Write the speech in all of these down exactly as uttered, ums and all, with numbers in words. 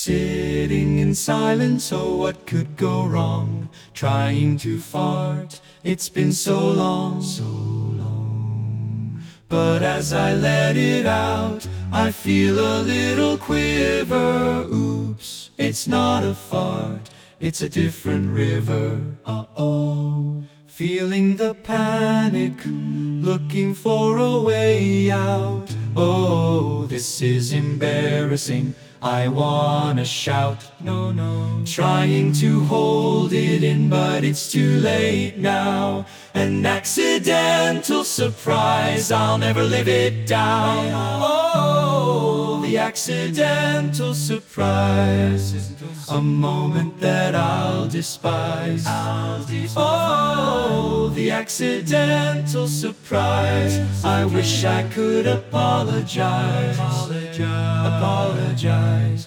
Sitting in silence, oh what could go wrong? Trying to fart, it's been so long, so long. But as I let it out, I feel a little quiver. Oops, it's not a fart, it's a different river. Uh-oh. Feeling the panic, looking for a way out. Oh, this is embarrassing, I wanna shout. No, no. Trying to hold it in, but it's too late now. An accidental surprise, I'll never live it down. Oh, the accidental surprise, a moment that I'll despise. Oh, the accidental surprise, I wish I could apologize. Apologize.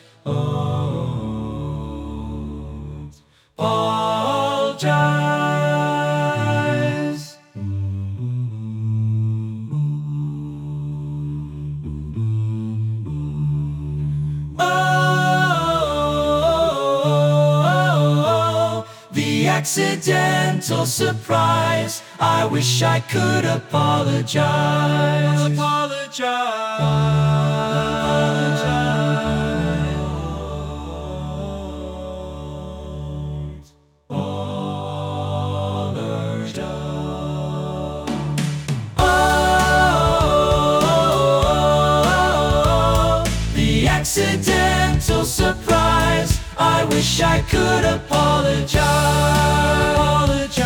Oh, apologize. Oh, the accidental surprise, I wish I could apologize. Accidental surprise, I wish I could apologize. Apologize.